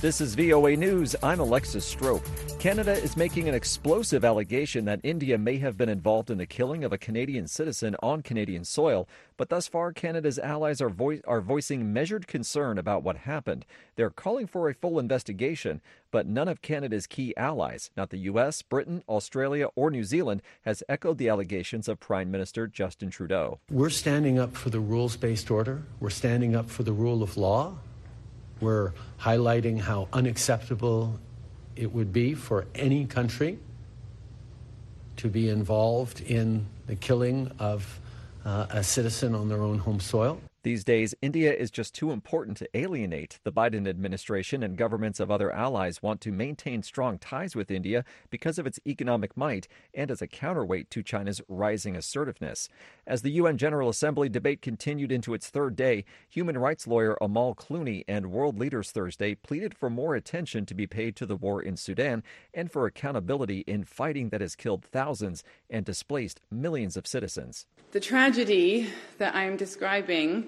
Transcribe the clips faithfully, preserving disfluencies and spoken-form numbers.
This is V O A News. I'm Alexis Strope. Canada is making an explosive allegation that India may have been involved in the killing of a Canadian citizen on Canadian soil. But thus far, Canada's allies are, vo- are voicing measured concern about what happened. They're calling for a full investigation, but none of Canada's key allies, not the U S, Britain, Australia, or New Zealand, has echoed the allegations of Prime Minister Justin Trudeau. We're standing up for the rules-based order. We're standing up for the rule of law. We're highlighting how unacceptable it would be for any country to be involved in the killing of uh, a citizen on their own home soil. These days, India is just too important to alienate. The Biden administration and governments of other allies want to maintain strong ties with India because of its economic might and as a counterweight to China's rising assertiveness. As the U N General Assembly debate continued into its third day, human rights lawyer Amal Clooney and world leaders Thursday pleaded for more attention to be paid to the war in Sudan and for accountability in fighting that has killed thousands and displaced millions of citizens. The tragedy that I'm describing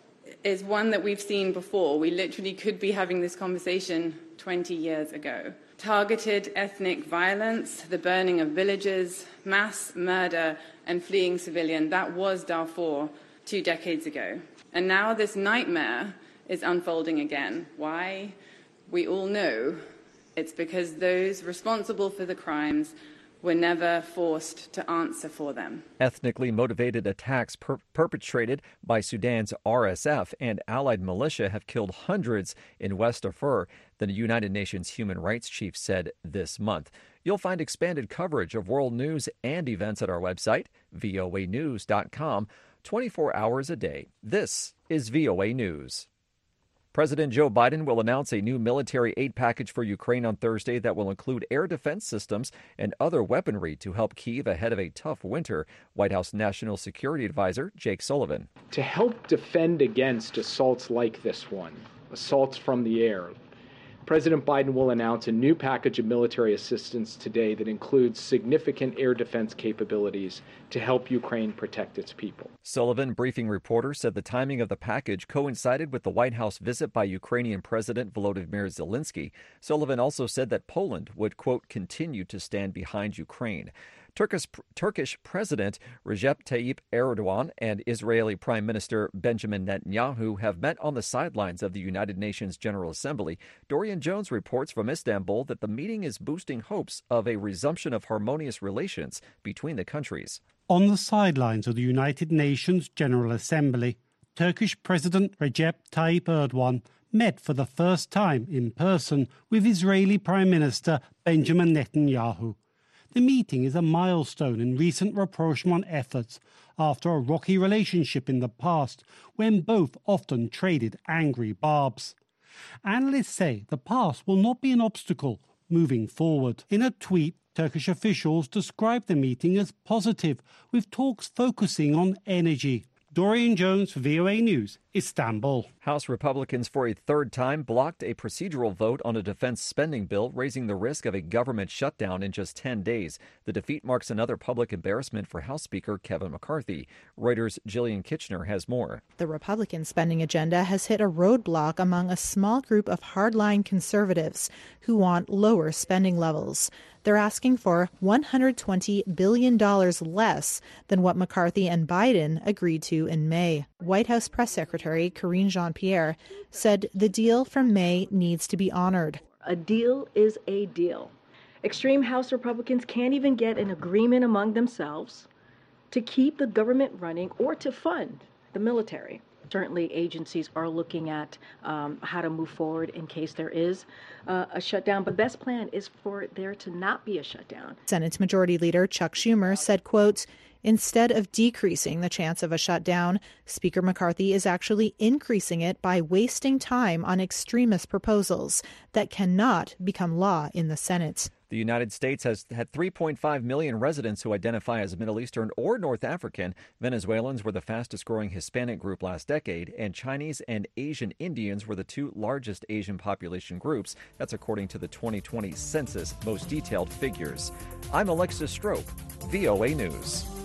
is one that we've seen before. We literally could be having this conversation twenty years ago. Targeted ethnic violence, the burning of villages, mass murder and fleeing civilian, that was Darfur two decades ago. And now this nightmare is unfolding again. Why? We all know it's because those responsible for the crimes were never forced to answer for them. Ethnically motivated attacks per- perpetrated by Sudan's R S F and allied militia have killed hundreds in West Darfur, the United Nations human rights chief said this month. You'll find expanded coverage of world news and events at our website, V O A news dot com, twenty-four hours a day. This is V O A News. President Joe Biden will announce a new military aid package for Ukraine on Thursday that will include air defense systems and other weaponry to help Kyiv ahead of a tough winter. White House National Security Advisor Jake Sullivan. To help defend against assaults like this one, assaults from the air, President Biden will announce a new package of military assistance today that includes significant air defense capabilities to help Ukraine protect its people. Sullivan, briefing reporters, said the timing of the package coincided with the White House visit by Ukrainian President Volodymyr Zelensky. Sullivan also said that Poland would, quote, continue to stand behind Ukraine. Turkish, Turkish President Recep Tayyip Erdogan and Israeli Prime Minister Benjamin Netanyahu have met on the sidelines of the United Nations General Assembly. Dorian Jones reports from Istanbul that the meeting is boosting hopes of a resumption of harmonious relations between the countries. On the sidelines of the United Nations General Assembly, Turkish President Recep Tayyip Erdogan met for the first time in person with Israeli Prime Minister Benjamin Netanyahu. The meeting is a milestone in recent rapprochement efforts after a rocky relationship in the past when both often traded angry barbs. Analysts say the past will not be an obstacle moving forward. In a tweet, Turkish officials described the meeting as positive, with talks focusing on energy. Dorian Jones for V O A News, Istanbul. House Republicans for a third time blocked a procedural vote on a defense spending bill, raising the risk of a government shutdown in just ten days. The defeat marks another public embarrassment for House Speaker Kevin McCarthy. Reuters' Jillian Kitchener has more. The Republican spending agenda has hit a roadblock among a small group of hardline conservatives who want lower spending levels. They're asking for one hundred twenty billion dollars less than what McCarthy and Biden agreed to in May. White House Press Secretary Karine Jean-Pierre said the deal from May needs to be honored. A deal is a deal. Extreme House Republicans can't even get an agreement among themselves to keep the government running or to fund the military. Certainly, agencies are looking at um, how to move forward in case there is uh, a shutdown. But best plan is for there to not be a shutdown. Senate Majority Leader Chuck Schumer said, quote, instead of decreasing the chance of a shutdown, Speaker McCarthy is actually increasing it by wasting time on extremist proposals that cannot become law in the Senate. The United States has had three point five million residents who identify as Middle Eastern or North African. Venezuelans were the fastest growing Hispanic group last decade, and Chinese and Asian Indians were the two largest Asian population groups. That's according to the twenty twenty census, most detailed figures. I'm Alexis Strope, V O A News.